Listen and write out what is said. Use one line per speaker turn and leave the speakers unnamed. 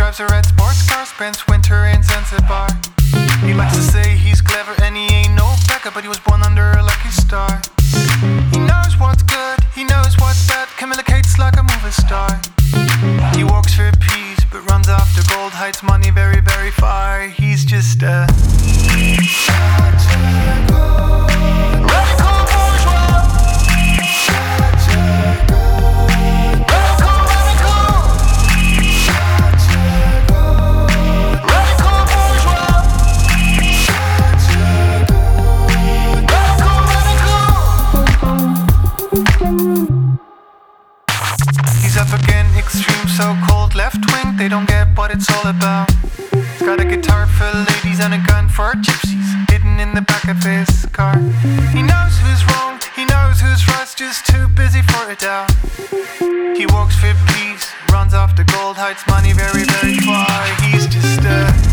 drives a red sports car, spends winter in Zanzibar. He likes to say he's clever and he ain't no beggar, but he was born under a lucky star. He knows what's good, he knows what's bad, communicates like a movie star. He walks for peace, but runs after gold, hides money very, very far. He's just a radical bourgeois. He's up again, extreme, so cold, left wing. They don't get what it's all about. Got a guitar for ladies and a gun for gypsies, hidden in the back of his car. He knows who's wrong, he knows who's right, just too busy for a doubt. He walks for peace, runs after gold, hides money very, very far. He's just a